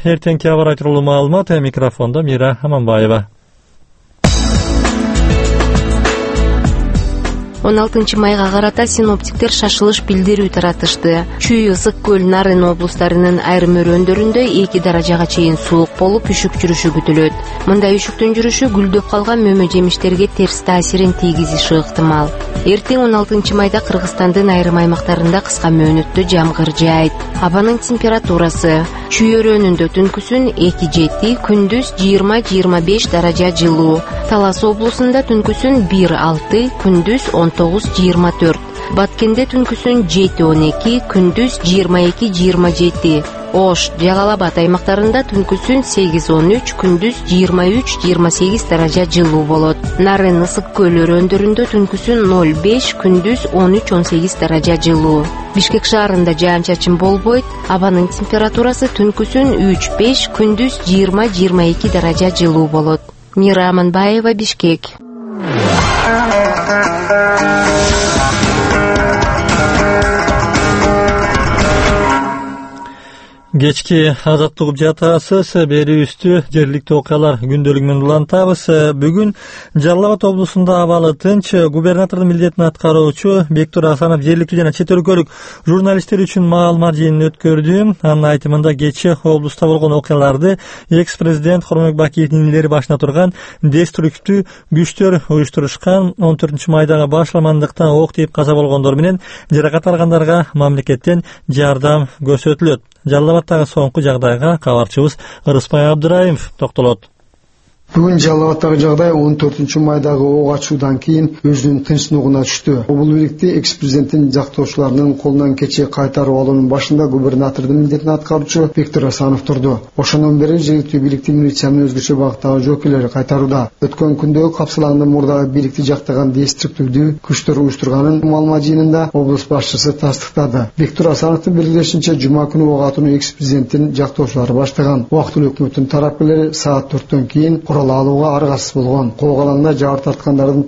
эртеңки аба ырайы тууралуу маалымат. Микрофондо Мира Аманбаева. 16 майга карата синоптиктер шашылыш билдирүү таратышты. Чүй, Ысык көл, Нарын облустарынын айрым өрөөндөрүндө 2 даражага чейин суук болуп, үшүк жүрүшү күтүлөт. Мындай үшүктүн жүрүшү гүлдөп калган мөмө жемиштерге терс таасирин тийгизиши ыктымал. Эртең 16 майда Кыргызстандын айрым аймактарында кыска мөөнөттө жамгыр жаайт. Абанын температурасы: Чүй өрөөнүндө түнкүсүн 2-7, күндүз 20-25 даража жылуу. Талас облусунда түнкүсүн 1-6, күндүз 19-24. Баткенде түнкүсүн 7-12, күндүз 22-27. Ош, Жалал-Абад аймактарында түнкүсүн 8-13, күндүз 23-28 даража жылуу болот. Нарын, Ысык көл өрөөндөрүндө түнкүсүн 0-5, күндүз 13-18 даража жылуу. Бишкек шаарында жаан-чачын болбойт. Абанын температурасы түнкүсүн 3-5, күндүз 20-22 даража жылуу болот. Мира Аманбаева, Бишкек. Кечки азаттык угуп жатасыз. Берүүбүздү жергиликтүү окуялар күндөлүгү менен улантабыз. Бүгүн Жалал-Абад облусунда абалы тынч. Губернатордун милдетин аткаруучу Бектур Асанов жергиликтүү жана чет өлкөлүк журналисттер үчүн маалымат жыйынын өткөрдү. Анын айтымында кечээ облуста болгон окуяларды экс-президент Кооронбек Бакиевдин инилери башына турган деструктивдүү күчтөр уюштурушкан. 14 майдагы башламандыктан ок тийип каза болгондор менен жаракат алгандарга мамлекеттен жардам көрсөтүлөт. Жалал-Абадтагы соңку жагдайга кабарчыбыз Ырыспай Абдыраимов токтолот. Бүгүн Жалал-Абадтагы жагдай 14 майдагы ок ачуудан кийин өзүнүн тынчсыздыгына түштү. Облустукты экс-президенттин жактоочуларынын колунан кечээ кайтарып алуунун башында губернатордун милдетин аткаруучу Бектур Асанов турду. Ошондон бери жергиликтүү бийликтин милиция менен өзгөчө багыттагы жоокейлери кайтарууда. Өткөн күндөгү капсалаңдын мурдагы бийликти жактаган деструктивдүү күчтөр уюштурганын маалымат жыйынында облус башчысы тастыктады. Бектур Асановдун белгилешинче, жума күнү ок атууну экс-президенттин жактоочулары баштаган. Убактылуу өкмөттүн тарапкерлери саат 4төн кийин алууга аргасыз болгон. Коогалаңда жабыр тарткандардын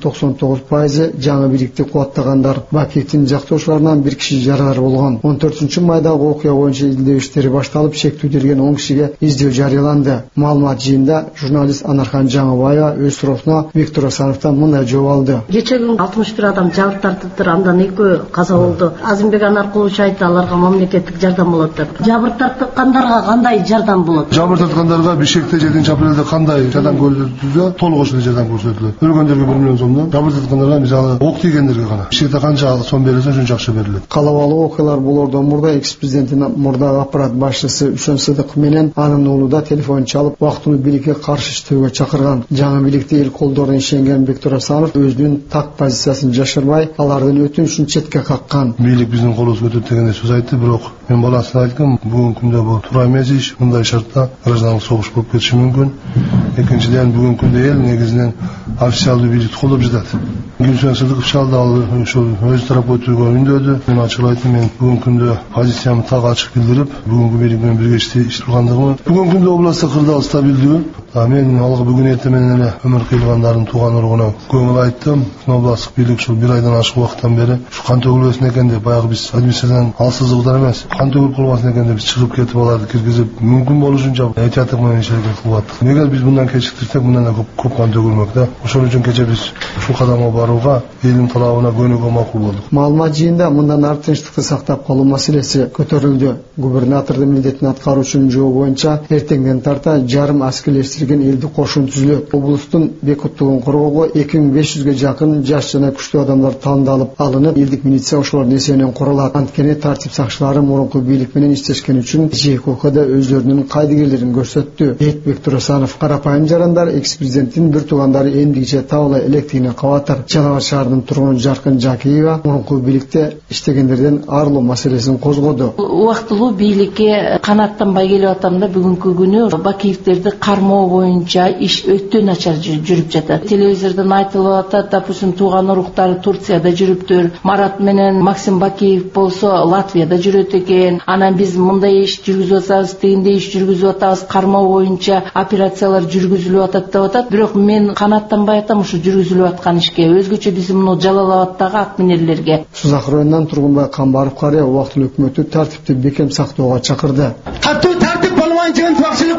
99% жаңы бийликти кубаттагандар. Бакиевдин жактоочуларынан бир киши жаралар болгон. 14 майдагы окуя боюнча изилдөө иштери башталып, шектүүлдөргөн 10 кишиге издөө жарыяланды. Маалымат жыйында журналист Анархан Жаңыбаева өз суроосуна Бектур Асановдон мындай жооп алды. Кечээ күнү 61 адам жабыр тартыптыр, андан 2 каза болду. Азимбек Анаркулович айтты, аларга мамлекеттик жардам болот деп. Жабыр тарткандарга кандай жардам болот? Жабыр тарткандарга Бишкекте 7-апрелде кандай жардам толук ошол жардам көрсөтүлөт. Өлгөндөргө 1 миллион сомдон, жабыр тарткандарга мисалы ок тийгендерге гана Бишкекте канча сом берилсе ошончо акча берилет. Калабалык окуялар болордон мурда экс-президенттин мурдагы аппарат башчысы Үчөн Сыдык менен анын уулу да телефон чалып, убактылуу бийликке каршы иштөөгө чакырган. Жаңы бийликте эл колдоруна ишенген Бектур Асанов өзүнүн так позициясын жашырбай, алардын өтүнүшүн четке каккан. Бийлик биздин колубузга өтөт дегенде сөз айтты, бирок мен баласына айттым, бүгүнкү күндө бул туура эмес иш, мындай шартта граждандык согуш болуп кетиши мүмкүн. Экинчиден, бүгүнкү күндө эл негизинен официалдуу бийликти колдоп жатат. Үчөн Сыдыков чалды, ал ошол өз тарап өтүүгө үндөдү. Мен ачык айтып, мен бүгүнкү күндө позициямды так ачык билдирип, бүгүнкү бийлик менен бирге иштеп тургандыгымы. Бүгүнкү күндө областта кырдаал стабилдүү. Мен алга бүгүн эртең менен эле өмүр кыйлгандардын тууган уругуна көңүл айттым. Областтык бийлик ушул 1 айдан ашык убакыттан бери кан төгүлбөсүн экен деп, баягы биз администрациядан алсыздыгынан эмес, кан төгүлүп калбасын экен деп биз чыгып кетип аларды киргизип, мүмкүн болушунча этияттык менен иш аракет кылып аттык. Эгер биз мындан кечиктирсек, мындан да көп кан төгүлмөк да. Ошон үчүн кечээ биз ушул кадамга барууга, элдин талабына көнүүгө макул болдук. Маалымат жыйында мындан ары тынчтыкты сактап калуу маселеси көтөрүлдү. Губернатордун милдетин аткаруучунун жообу боюнча эртеңден тарта жарым аскерлештирген элди кошун түзүлөт. Облустун бекуттугун коргоого 2500ге жакын жаш жана күчтүү адамдар тандалып алынып, элдик милиция ошолордун эсебинен курулат. Анткени тартип сакчылары мурунку бийлик менен иштешкен үчүн жеке окуяда өзлөрүнүн кайдыгерлерин көрсөттү. Бектур Асанов карапайым жарандар экс-президенттин бир туугандары эмдигиче табыла электигине кабатыр. Жалал-Абад шаарынын тургуну Жаркын Жакиева мурунку бийликте иштегендерден арылуу маселесин козгоду. Убактылуу бийликке канаттанбай келип атам да, бүгүнкү күнү Бакиевдерди кармоо боюнча иш өтө начар жүрүп жатат. Телевизордон айтылып атат, допустим, тууган уруктары Турцияда жүрүптүр. Марат менен Максим Бакиев болсо Латвияда жүрөт экен. Анан биз мындай иш жүргүзүп атабыз, дегендей иш жүргүзүп атабыз, кармоо боюнча операциялар жүргүзүлүп атат деп атат. Бирок мен канаттанбай атам ушу жүргүзүлүп аткан ишке. Өзгөчө биздин муну Жалал-Абадтагы атминерлерге. Сузак районунан Тургунбай Камбаров карыя убактылуу өкмөттү тартипти бекем сактоого чакырды. Тартип болбойт деген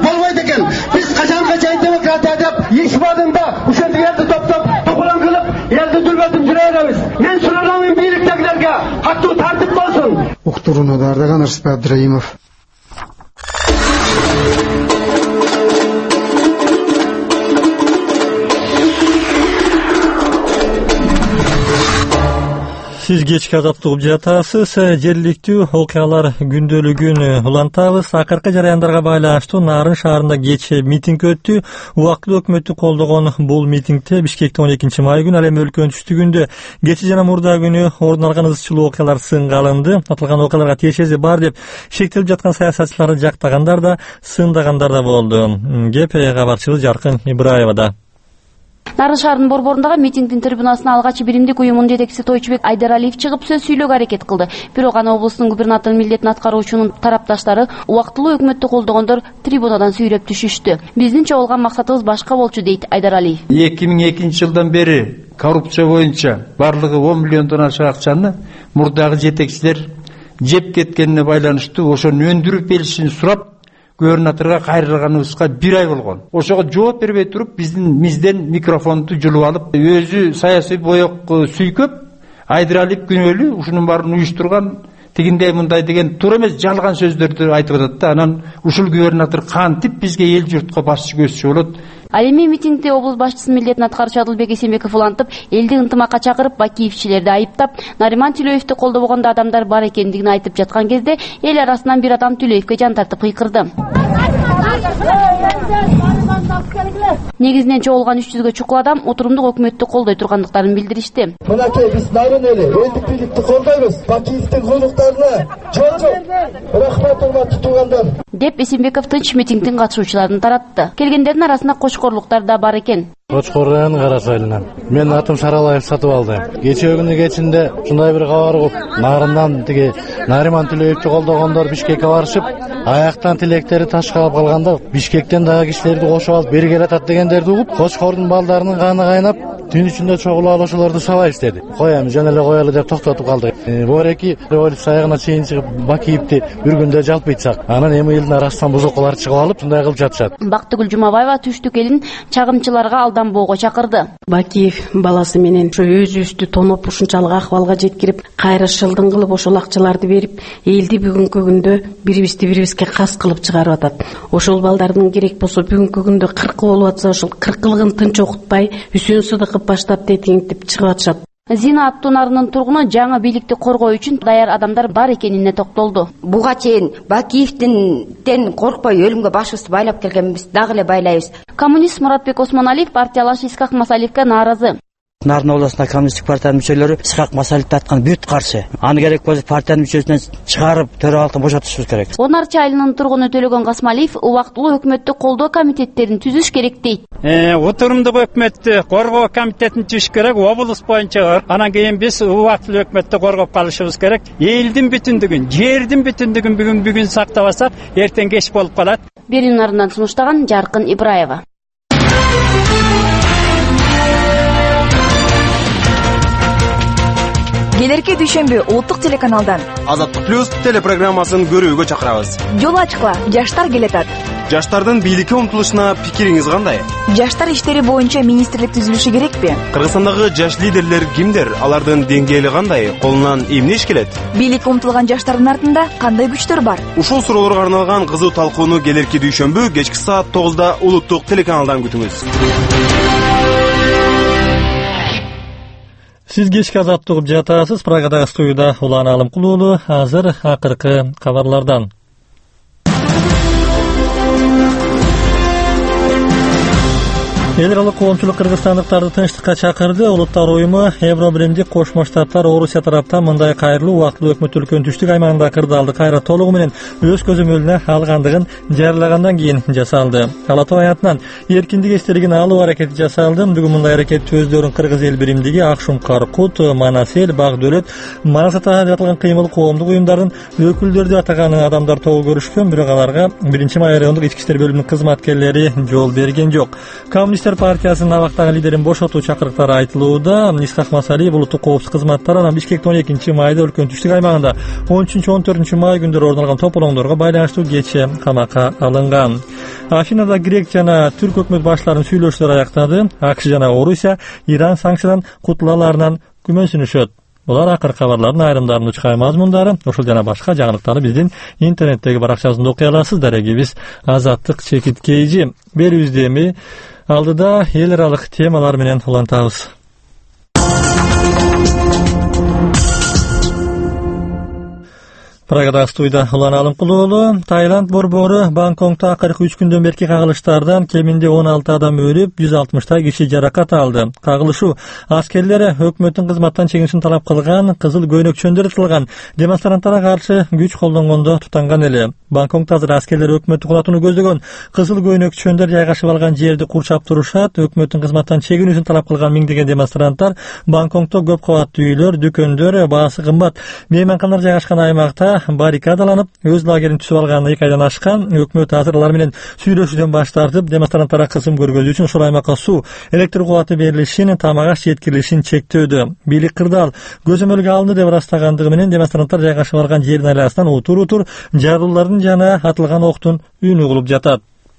Уктурууну даярдаган Ырысбек Абдыраимов. Siz kechki azаттык угуп жатасыз. Жергиликтүү окуялар күндөлүгүн улантабыз. Акыркы жараяндарга байланыштуу Нарын шаарында кечээ митинг өттү. Убактылуу өкмөттү колдогон бул митингде Бишкекте 12 май күнү, ал эми өлкөнүн түштүгүндө кечээ жана мурда күнү орун алган ызчылуу окуялар сынга алынды. Аталган окуяларга тиешеси бар деп шектелип жаткан саясатчыларды жактагандар да, сындагандар да болду. Кеп кабарчыбыз Жаркын Ибраевада. Нарын шаарынын борборундагы митингдин трибунасына алгач биримдик уюмунун жетекчиси Тойчубек Айдаралиев чыгып сөз сүйлөөгө аракет кылды. Бирок аны облустун губернаторунун милдетин аткаруучунун тарапташтары убактылуу өкмөттү колдогондор трибунадан сүйрөп түшүштү. Биздин чогулган максатыбыз башка болчу, дейт Айдаралиев. 2002 жылдан бери коррупция боюнча барлыгы 10 миллиондон ашык акчаны мурдагы жетекчилер жеп кеткенине байланыштуу ошону өндүрүп беришин сурап губернаторга кайрылганыбызга 1 ай болгон. Ошого жооп бербей туруп бизден микрофонду жулуп алып, өзү саясий боек сүйкөп, Айдаралиев күнөөлүү ушунун баарын уюштурган, тигиндей мындай деген туура эмес жалган сөздөрдү айтып атат да. Анан ушул губернатор кантип бизге эл журтка башчы көзчү болот? Ал эми митингде облус башчысынын милдетин аткаруучу Адылбек Эсенбеков улантып, элди ынтымакка чакырып, Бакиевчилерди айыптап, Нариман Түлөевдү колдобогондо адамдар бар экендигин айтып жаткан кезде эл арасынан бир адам Түлөевге жан тартып кыйкырды. Негизинен чогулган 300гө чукул адам отурумдук өкмөттү колдой тургандыктарын билдиришти. Мынакей биз нарын эли элдик бийликти колдойбуз. Бакиевдин кулуктарына жол. Рахмат урматтуу туугандар. Деп Эсенбеков тынч митингдин катышуучуларын таратты. Келгендердин арасында кочкорлуктар да бар экен. Кочкордун Карасайлынан. Мен атым Саралаев сатып алдым. Кечээ күнү кечинде ушундай бир кабар угуп, Нарындан тиги Нариман Түлөевдү колдогондор Бишкекке барышып, аяктан тилектери ташкалып калганда, Бишкектен дагы кишилерди кошуп алып бери келатат дегендерди угуп, Кочкордун балдарынын каны кайнап, түн ичинде чогулуп алышууларды сабайбыз деди. Коем, жана эле коелу деп токтотуп калдык. Бореки революция аягына чейин чыгып, Бакиевди бир күндө жалпы айтсак, анан эми элдин арасынан бузукулар чыгып алып, шундай кылып жатышат. Бактыгүл Жумабаева түштүк элин чагымчыларга алданбоого чакырды. Бакиев баласы менен ошо өзүбүздү тоноп ушунчалык акыбалга жеткирип, кайра шылдың кылып ошол акчаларды берип, элди бүгүнкү күндө бирибизди бирибизге кас кылып чыгарып атат. Ошол балдардын керек болсо бүгүнкү күндө 40 болуп атса, ошол 40-лыгын тынч окутпай, Үсөн Сыдыков баштап тетиңип чыгып атышат. Зина аттуу Нарынын тургуну жаңы бийликти коргоо үчүн даяр адамдар бар экенине токтолду. Буга чейин Бакиевден коркпой өлүмгө башыбызды байлап келгенбиз, дагы эле байлайбыз. Коммунист Муратбек Осмоналиев партиялаш Исхак Масалиевге нааразы. Нарын областында коммунисттик партиянын мүчөлөрү Исхак Масалиевди аткан бүт каршы. Аны керек болсо партиянын мүчөсүнөн чыгарып, төралыктан бошотушубуз керек. Онарчы айылынын тургуну Төлөгөн Касмалиев убактылуу өкмөттү колдоо комитеттерин түзүш керек дейт. Отурумдук өкмөттү коргоо комитетин түзүш керек, облус боюнча. Анан кийин биз убактылуу өкмөттү коргоп калышыбыз керек. Элдин бүтүндүгүн, жердин бүтүндүгүн бүгүн сактабасак, эртең кеч болуп калат. Берүүнүн артынан сунуштаган Жаркын Ибраева. Келерки дүйшөмбү улуттук телеканалдан Азаттык плюс телепрограммасын көрүүгө чакырабыз. Жол ачкыла, жаштар келатат. Жаштардын бийликке умтулушуна пикириңиз кандай? Жаштар иштери боюнча министрлик түзүлүшү керекпи? Кыргызстандагы жаш лидерлер кимдер? Алардын деңгээли кандай? Колунан эмне иш келет? Бийликке умтулган жаштардын артында кандай күчтөр бар? Ушул суроолорго арналган кызуу талкууну келерки дүйшөмбү кечки саат 9-да улуттук телеканалдан күтүңүз. Siz kechki azаттык угуп жатасыз. Прагадагы студияда Улан Алымкулуулу. Азыр акыркы кабарлардан. Эл аралык коомчулук кыргызстандыктарды тынчтыкка чакырды. Улуттар уюму Евробиримдик Кошмо Штаттар Орусия тараптан мындай кайрылуу убактылуу өкмөт өлкөнүн түштүк аймагында кырдаалды кайра толугу менен өз көзөмөлүнө алгандыгын жарыялагандан кийин жасалды. Ала Тоянтынан эркиндик эстелигин алуу аракети жасалды. Бүгүн мындай аракетти өздөрүн Кыргыз эл биримдиги, Акшум Каркут, Манас эл, Бак Дөөлөт, Манас ата деп аталган кыймыл коомдук уюмдардын өкүлдөрү атаган адамдар тобу көрүшкөн. Бирок аларга 1-май райондук ички иштер бөлүмүнүн кызматкерлери жол берген жок. Партиясынын абактагы лидерин бошотуу чакырыктары айтылууда. Исхак Масалиев улуттук коопсуздук кызматтары анан Бишкекте 12 майда өлкөнүн түштүк аймагында 13-14 май күндөрү орун алган тополоңдорго байланыштуу кечээ камакка алынган. Афинада Грек жана Түрк өкмөт баштарынын сүйлөшүүлөрү аяктады. АКШ жана Орусия Иран санкциядан кутулаларынан күмөнсүнүшөт. Булар акыркы кабарлардын айрымдарынын учкай мазмундары, ушул жана башка жаңылыктарды биздин интернеттеги баракчабызда окуй аласыздар. Биз Азаттык чекиткейжи берүүбүздө эми алдыда эл аралык темалар менен улантабыз. Прагада студияда Улан Алымкулуулу. Таиланд борбору Бангкокто акыркы 3 күндөн берки кагылыштардан кеминде 16 адам өлүп, 160 киши жаракат алды. Кагылышуу аскерлери өкмөттүн кызматтан чегинишин талап кылган, кызыл көйнөкчөндөр тылган демонстранттарга каршы күч колдонгондо тутанган эле. Бангкокто азыр аскерлер өкмөттү кулатууну көздөгөн кызыл көйнөкчөндөр жайгашып алган жерди курчап турушат. Өкмөттүн кызматтан чегинүүсүн талап кылган миңдеген демонстранттар Бангкокто көп кабаттуу үйлөр, дүкөндөр, баасы кымбат мейманканалар жайгашкан аймакта баррикадаланып, өз лагерин түзүп алганына 2 айдан ашкан. Өкмөт азыр алар менен сүйлөшүүдөн баш тартып, демонстранттарга кысым көргөзүү үчүн ушул аймакка суу, электр кубаты берилишин, тамак жеткирилишин чектөөдө. Бийлик кырдаал көзөмөлгө алынды деп ырастагандыгы менен демонстранттар жайгашып алган жердин айласынан утур жарылуулардын жана атылган октун үнү угулуп жатат.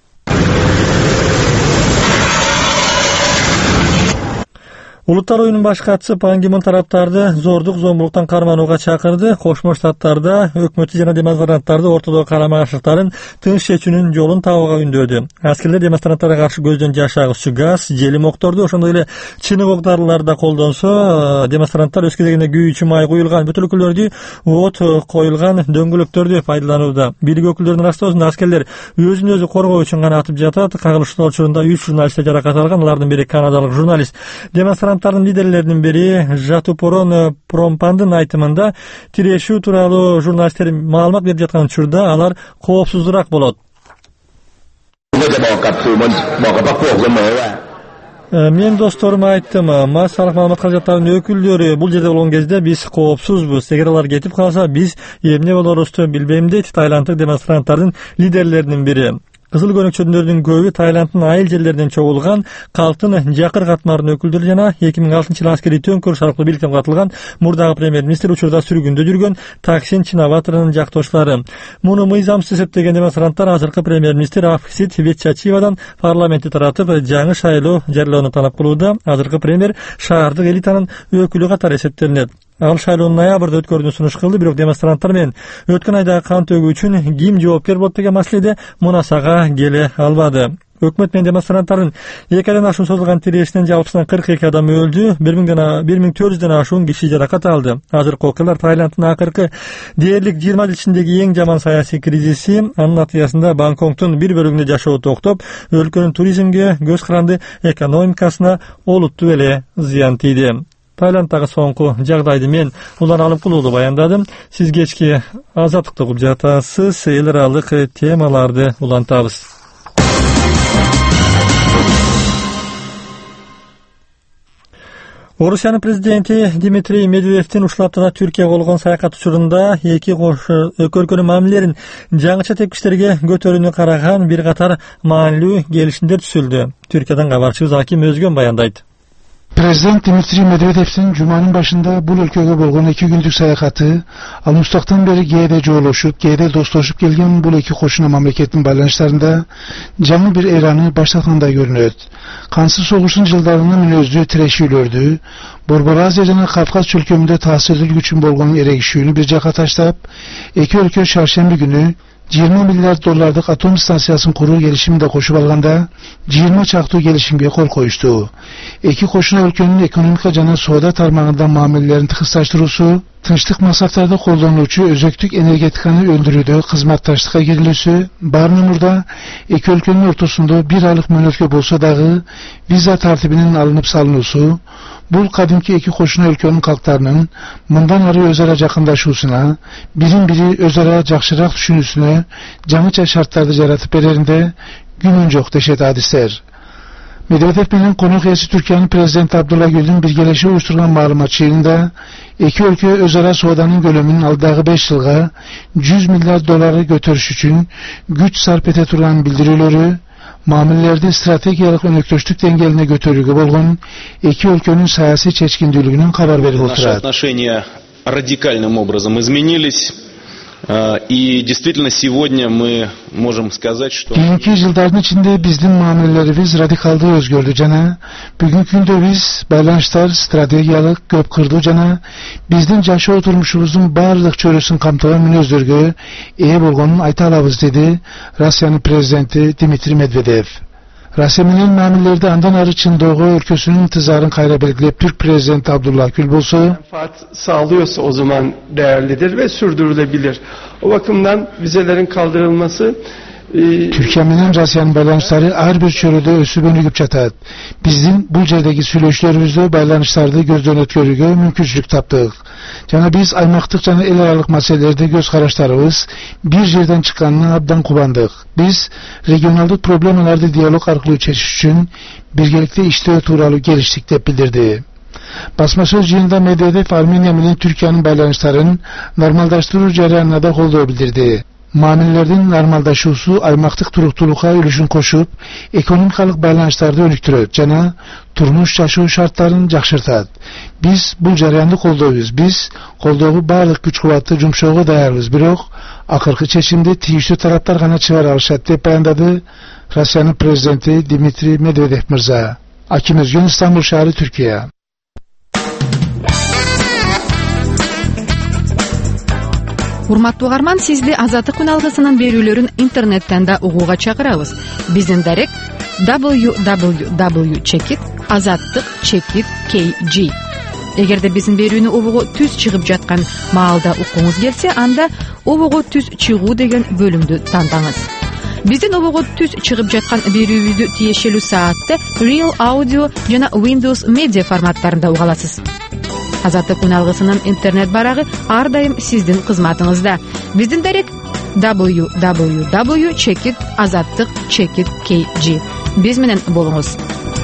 Улуттар оюнун баш катчысы Пан Ги Мун тараптарды зордук зомбулуктан карманууга чакырды. Кошмо Штаттарда өкмөттү жана демонстранттарды ортодогу карама-каршылыктарын тынч чечүүнүн жолун табууга үндөдү. Аскерлер демонстранттарга каршы көздөн жаш агызчу газ, желим окторду, ошондой эле чынык ок дарыларды да колдонсо, демонстранттар өз кезегинде күйүүчү май куюлган бөтөлкөлөрдү, от коюлган дөңгөлөктөрдү пайдаланууда. Бийлик өкүлдөрүнүн ырастоосунда аскерлер өзүн өзү коргоо үчүн гана атып жатат. Кагылыштын учурунда 3 журналист жаракат алган, алардын бири канадалык журналист. Демонстранттардын лидерлеринин бири Жатупорон Промпандын айтымында тирешүү тууралуу журналисттер маалымат берип жаткан учурда алар коопсуздураак болот. Мен досторума айттым, массалык маалымат каражаттарынын өкүлдөрү бул жерде болгон кезде биз коопсузбуз. Эгер алар кетип калса, биз эмне болорубузду билбейм, дейт таиланддык демонстранттардын лидерлеринин бири. Кызыл көйнөкчөндөрдүн көбү Таиланддын айыл жерлеринен чогулган, калктын жакыр катмарынын өкүлдөрү жана 2006-жылы аскерий төңкөрүш аркылуу бийликтен кутулган мурдагы премьер-министр учурда сүргүндө жүргөн Таксин Чинаватранын жактоошулары. Муну мыйзамсыз эсептеген демонстранттар азыркы премьер-министр Афсит Ветчачивадан парламентти таратып, жаңы шайлоо жарыялоону талап кылууда. Азыркы премьер шаардык элитанын өкүлү катары эсептелинет. Ал шайлоону ноябрда өткөрүүнү сунуш кылды, бирок демонстранттар менен өткөн айдагы кан төгүү үчүн ким жоопкер болот деген маселеде мунасага келе албады. Өкмөт менен демонстранттардын 2 айдан ашуун созулган тирешинен жалпысынан 42 адам өлдү, 1400ден ашуун киши жаракат алды. Азыркы окуялар Таиланддын акыркы дээрлик 20 жыл ичиндеги эң жаман саясий кризиси. Анын натыйжасында Бангкоктун бир бөлүгүндө жашоо токтоп, өлкөнүн туризмге, көз каранды экономикасына олуттуу эле зыян тийди. Таиланддагы соңку жагдайды мен Улан Алымкулуулу баяндадым. Сиз кечки Азаттыкты угуп жатасыз. Эл аралык темаларды улантабыз. Орусиянын президенти Дмитрий Медведевдин ушул аптада Түркияга болгон саякат учурунда эки өлкөнүн мамилелерин жаңыча тепкичтерге көтөрүүнү караган бир катар маанилүү келишимдер түзүлдү. Түркиядан кабарчыбыз Аким Өзгөн баяндайт. Президент Дмитрий Медведевдин жуманын башында бул өлкөгө болгон 2 күндүк саякаты ал мустактан бери кээде жоолошуп, кээде достошуп келген бул эки кошуна мамлекеттин байланыштарында жаңы бир эраны башталгандай көрүнөт. Кансыз согуштун жылдарына мүнөздүү тирешүүлөрдү, Борбор Азия жана Кавказ чөлкөмүндө таасирдүү үчүн болгон эрегишүүнү бир жакка таштап, эки өлкө чаршемби күнү $20 миллиард атом станциясын куруу келишимин да кошуп алганда 20 чактуу келишимге кол коюшту. Эки кошуна өлкөнүн экономика жана соода тармагында мамилелерин тыгыздаштыруусу, тынчтык максаттарда колдонуучу өзөктүк энергетиканы өндүрүүдө кызматташтыкка кирилүүсү, баарынан мурда эки өлкөнүн ортосунда 1 айлык мөөнөткө болсо дагы виза тартибинин алынып салынуусу, бул кадимки эки кошуна өлкөнүн калктарынын мындан ары өз ара жакындашуусуна, бирин-бири өз ара жакшыраак түшүнүүсүнө жаңыча шарттарды жаратып береринде күмөн жок дешет адистер. Медведев менен конок ээси Түркиянын президенти Абдулла Гүлдүн биргелешип уюштурган маалымат жыйынында эки өлкө өз ара сооданын көлөмүн алдагы 5 жылга $100 миллиард көтөрүш үчүн күч сарп эте турганын билдирүүлөрү, мамилелерди стратегиялык өнөктөштүк деңгээлине көтөрүүгө болгон эки өлкөнүн саясий чечкиндүүлүгүнөн кабар берип отурат. Наши отношения радикальным образом изменились. И действительно сегодня мы можем сказать, что... Keyinki yılların içinde bizim muamelelerimiz radikalda özgördü jana. Bugünkü günde biz baylanışlar strategiyalık köp kırdı jana. Bizden yaşao turmuşumuzun barlık çörüsün kamtıgan münözlörgö eye bolgonun ayta alabız dedi Rusya'nın prezidenti Dmitri Medvedev. Rusya menен mamillerde andan arı Çindoğu ülkesinin intizarın kayra belgilep Türk prezidenti Abdullah Gül bolsa menfaat sağlıyorsa o zaman değerlidir ve sürdürülebilir. O bakımdan vizelerin kaldırılması Türkiye menен Rusya'nın baylanışları her bir çörüde ösüp önügüp çatat. Bizim bu jerdeki süйлöşlerimizde baylanışlarda gözden ötkörügö mümkünçülük taptık. Jana biz aymaktık jana el aralık meselelerde göz karaşlarımız bir yerden çıkanına abdan kubandık. Biz regionaldık problemlerde diyalog arkılуу çeşiş üçün birgelikte işteo tuuralı geliştik dep bildirdi. Basmasöz yığında Medvedev Armeniya menен Türkiye'nin baylanışlarını normaldaştırуу jarayanına da kolдоо bildirdi. Mamillerden normaldaşuusu aymaktık turuktuluğa ülüşün koşup ekonomikalık baylanışlarda önüktüröt jana turmuş yaşoo şartlarını jakşırtat. Biz bu jarayanды koldoyuz. Biz koldoogу barlık güç kuvvatı jumşoого dayarбыз. Бирок акыркы чечимди тийиштүү тараптар гана чыгара алышат деп баяндады Rusya'nın prezidenti Dmitri Medvedev mırza. Akim Özgün, İstanbul şehri, Türkiye. Урматтуу угарман, сизди Азаттык күн алгысынын берүүлөрүн интернеттен да угууга чакырабыз. Биздин дарек www.azattik.kg. Эгерде биздин берүүнү угууга түз чыгып жаткан маалда укуңуз келсе, анда угууга түз чыгуу деген бөлүмдү тандаңыз. Биздин угууга түз чыгып жаткан берүүбүздү тиешелүү саатта Real Audio жана Windows Media форматтарында уга аласыз. Азаттык күн алгысынын интернет барагы ар дайым сиздин кызматыңызда. Биздин дарек www.azattik.kg. Биз менен болуңуз.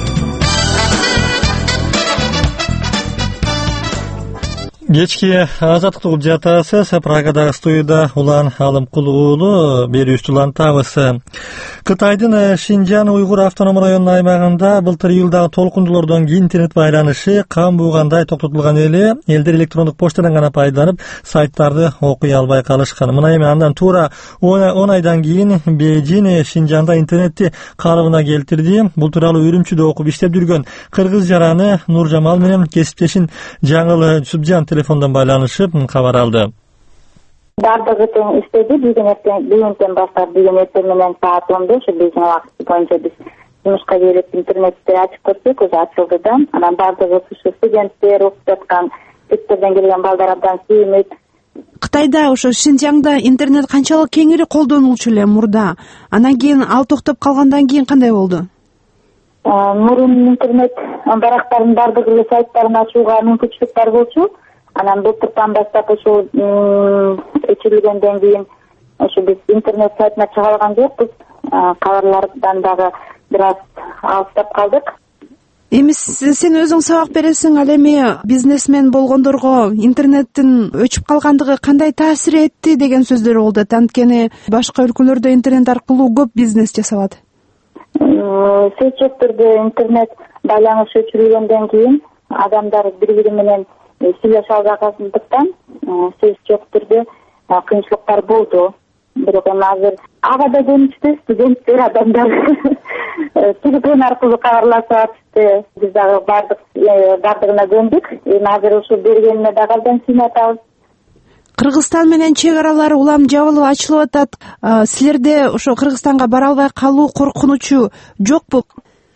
Кечки азаттык угуп жатасыз. Прагадагы студияда Улан Алымкул уулу берүүбүздү улантабыз. Кытайдын Шинжан уйгур автоном районунун аймагында былтыр июлдагы толкундулордон кийин интернет байланышы кам бугандай токтотулган эле элдер электрондук почтадан гана пайдаланып сайттарды окуй албай калышкан. Мына эми андан туура 10 айдан кийин Бейжин Шинжанда интернетти калыбына келтирди. Бул тууралуу Үрүмчүдө окуп иштеп жүргөн кыргыз жараны Нуржамал менен кесиптешин Жаңыл Жусупжан телефондон байланышып кабар алды. Бардыгы тең иштеди. Бүгүнтен баштап бүгүн эртең менен саат 10 ушу биздин убакыт боюнча биз жумушка келип интернетти ачып көрсөк, өзү ачылды да. Анан бардыгы ушу студенттер, окуп жаткан мектептерден келген балдар абдан сүйүнүп. Кытайда ошо Шинжаңда интернет канчалык кеңири колдонулчу эле мурда? Анан кийин ал токтоп калгандан кийин кандай болду? Мурун интернет барактардын бардык эле сайттарын ачууга мүмкүнчүлүк бар болчу. Анан былтыртан баштап ошол өчүрүлгөндөн кийин ошо биз интернет сайтына чыга алган жокпуз. Кабарлардан дагы бир аз алыстап калдык. Эми сен өзүң сабак бересиң, ал эми бизнесмен болгондорго интернеттин өчүп калгандыгы кандай таасир этти деген сөздөр болду. Анткени башка өлкөлөрдө интернет аркылуу көп бизнес жасалат. Сөзсүз түрдө интернет байланышы өчүрүлгөндөн кийин адамдар бири-бири менен сүйлөшө албагандыктан сөзсүз түрдө кыйынчылыктар болду. Бирок эми азыр ага да көнүштү, студенттер, адамдар телефон аркылуу кабарлашып атышты. Биз дагы бардыгына көндүк. Эми азыр ушу бергенине дагы абдан сүйүнүп атабыз. Кыргызстан менен чек аралар улам жабылып ачылып атат. Силерде ошо Кыргызстанга бара албай калуу коркунучу жокпу?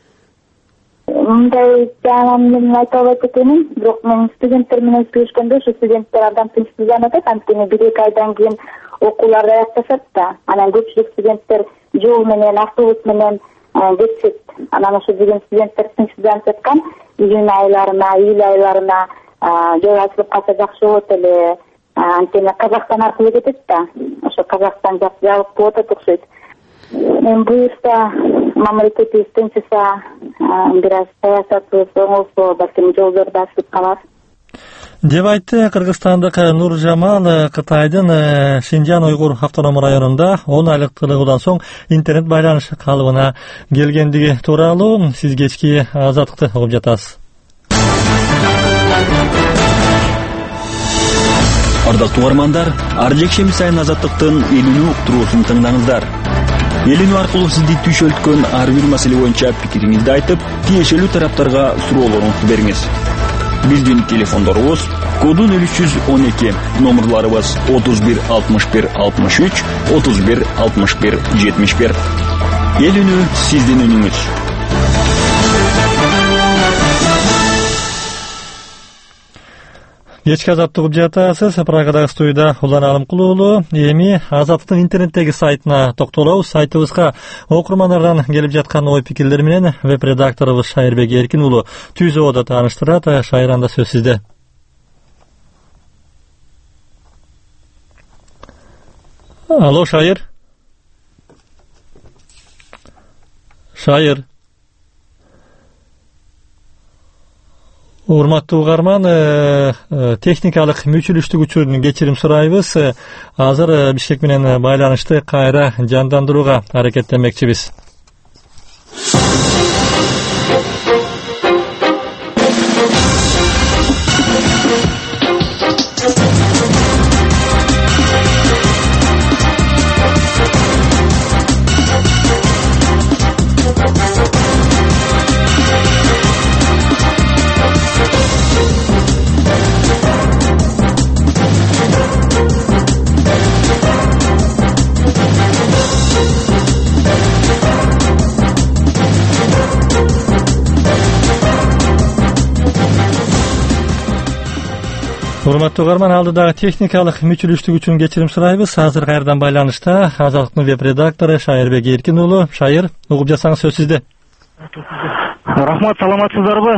Мындай мен айта албайт экенмин, бирок мен студенттер менен сүйлөшкөндө ошо студенттер абдан тынчсызданып атат. Анткени 1-2 айдан кийин окуулар аякташат да. Анан көпчүлүк студенттер жол менен, автобус менен кетишет. Анан ошо деген студенттер тынчсызданып жаткан. Июнь айларына, июль айларына жол ачылып калса жакшы болот эле. Анткени Казакстан аркылуу кетет да. Ошо Казакстан жабык болуп атат окшойт. Мен буюрса, мамлекетибиз тынчыса, бир аз саясатыбыз оңолсо, балким жолдор да ачылып калат. деп айтты Кыргызстандык Нуржамал. Кытайдын Шинжан уйгур автоном районунда 10 айлыктылыгынан соң интернет байланышы калыбына келгендиги тууралуу сиз кечки азаттыкты угуп жатасыз. Ардактуу угармандар, ар жекшемби сайын Азаттыктын Элүүнү уктуруусун тыңдаңыздар. Элүүнү аркылуу сизди түшөлткөн ар бир маселе боюнча пикириңизди айтып, тиешелүү тараптарга суроолоруңузду бериңиз. Биздин телефондорубуз коду 0312, номерларыбыз 31 61 63, 31 61 71. Элүүнү сиздин үнүңүз. Кечки Азаттык угуп жатасыз. Прагадагы студияда Улан Алымкулуу уулу. Эми Азаттыктын интернеттеги сайтына токтолобуз. Сайтыбызга окурмандардан келип жаткан ой пикирлер менен веб-редакторубуз Шайырбек Эркин уулу түзүүдө тааныштырат. Шайыр, анда сөз сизде. Алло, Шайыр. Шайыр. Урматтуу угарман, техникалык мүчүлүштүк үчүн кечирим сурайбыз. Азыр Бишкек менен байланышты кайра жандандырууга аракеттенмекчибиз. Урматтуу угарман, алдыдагы техникалык мүчүлүштүк үчүн кечирим сурайбыз. Азыр кайрадан байланышта Азаттыктын веб-редактору Шайырбек Эркин уулу. Шайыр, угуп жатсаңыз сөз сизде. Рахмат, саламатсыздарбы?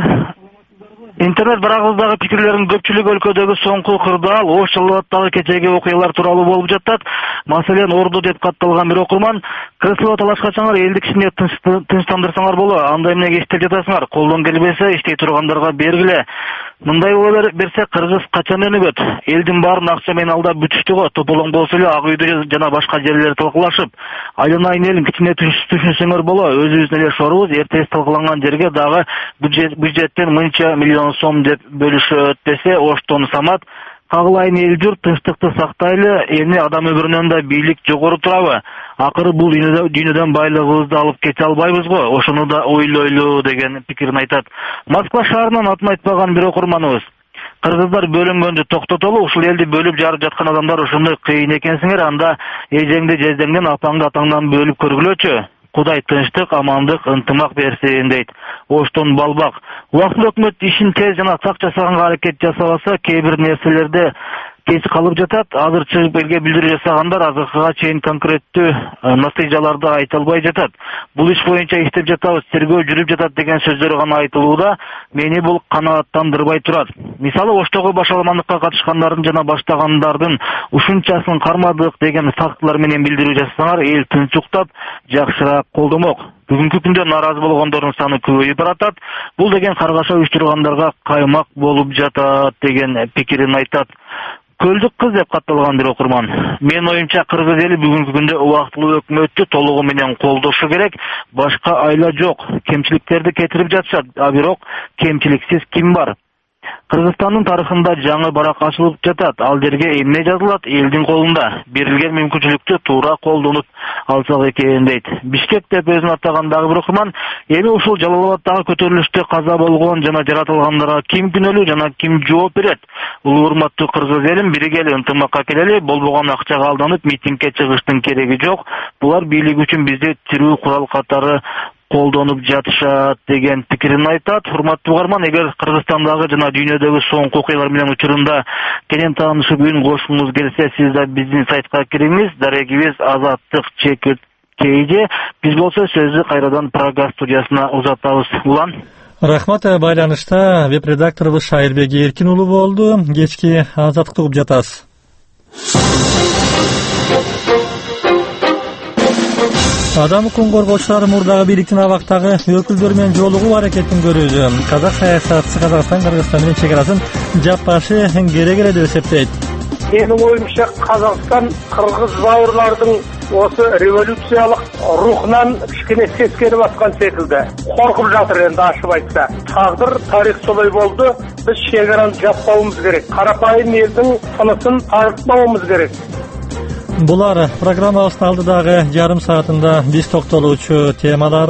Интернет барагыбыздагы пикирлердин көпчүлүгү өлкөдөгү соңку кырдаал, Ош Жалал Абаддагы кечеги окуялар тууралуу болуп жатат. Маселен, Орду деп катталган бир окурман: "Кырсыгы талашкачаңар, элди кичине тынчтандырсаңар боло. Андай эмне иштеп жатасыңар? Колдон келбесе, иштей тургандарга бергиле. Мындай ой берсе, Кыргыз качан өнүгөт? Элдин баарын акча менен алдап бүтүштү го. Тополоң болсо эле Ак үйдө жана башка жерлерде талкуулашып, айланайын элин кичине түшүнсөңөр боло. Өзүбүздүн эле шорубуз, эртеси талкууланган жерге дагы бюджеттен мынча миллион сом деп бөлүшөт десе, Оштон Самат: "Кагылайын эл журт, тынчтыкты сактайлы, эми адам өмүрүнөн да бийлик жогору турабы? Акыры бул дүйнөдөн байлыгыбызды алып кете албайбыз го, ошону да ойлойлу" деген пикирин айтат. Москва шаарынан атын айтпаган бир окурманыбыз: "Кыргыздар бөлүнгөндү токтотолу, ушул элди бөлүп жарып жаткан адамдар ушундай кыйын экенсиңер, анда эжеңди жездеңден, апаңды атаңдан бөлүп көргүлөчү. Кудай тынчтык, амандык, ынтымак берсин" дейт. Оштон Балбак: "Убактылуу өкмөт ишин тез жана так жасаганга аракет жасабаса, кээ бир нерселерде кеч калып жатат. Азыр чыгып элге билдирүү жасагандар азыркыга чейин конкреттүү натыйжаларды айта албай жатат. Бул иш боюнча иштеп жатабыз, тергөө жүрүп жатат деген сөздөр гана айтылууда. Мени бул канааттандырбай турат. Мисалы, Оштогу башаламандыкка катышкандардын жана баштагандардын ушунчасын кармадык деген фактылар менен билдирүү жасасаңар, эл тынч уктап, жакшыраак колдомок. Бүгүнкү күндө нааразы болгондордун саны көбөйүп баратат. Бул деген каргаша уюштургандарга каймак болуп жатат" деген пикирин айтат. Көлдүк кыз деп катталган бир окурман: "Менин оюмча, Кыргыз эли бүгүнкү күндө убактылуу өкмөттү толугу менен колдошу керек. Башка айла жок. Кемчиликтерди кетирип жатышат, а бирок кемчиликсиз ким бар? Кыргызстандын тарыхында жаңы барак ачылып жатат. Ал жерге эмне жазылат? Элдин колунда. Берилген мүмкүнчүлүктү туура колдонуп алсак экен" дейт. Бишкек деп өзүн атаган дагы бир окурман: "Эми ушул Жалал Абаддагы көтөрүлүштө каза болгон жана жаратылгандарга ким күнөөлүү жана ким жооп берет? Урматтуу Кыргыз элим, биригели, ынтымакка келели. Болбогон акчага алданып, митингге чыгыштын кереги жок. Булар бийлик үчүн бизди тирүү курал катары колдонуп жатышат" деген пикирин айтат. Урматтуу угарман, эгер Кыргызстандагы жана дүйнөдөгү соңку окуялар менен учурунда кенен таанышып үн кошкуңуз келсе, сиз да биздин сайтка кириңиз. Дарегибиз Азаттык _KG. Биз болсо сөздү кайрадан Прага студиясына узатабыз. Улан. Рахмат, байланышта веб-редакторубуз Шайырбек Эркин уулу болду. Кечки Азаттыкты угуп жатасыз. Адам укугун коргоочулар мурдагы бийликтин абактагы өкүлдөрү менен жолугуу аракетин көрүүдө. Казак саясатчысы Казакстан Кыргызстан менен чегарасын жаппашы керек эле деп эсептейт. Менин оюмча, Казакстан кыргыз бауырлардын осы революциялық рухынан кішкене сескеніп атқан секілді. Қорқып жатыр енді ашып айтса. Тағдыр, тарих солай болды. Біз шекараны жаппауымыз керек. Қарапайым елдің тынысын тарылтпауымыз керек. Булар программабыздын алдыдагы жарым саатында биз токтолуучу темалар.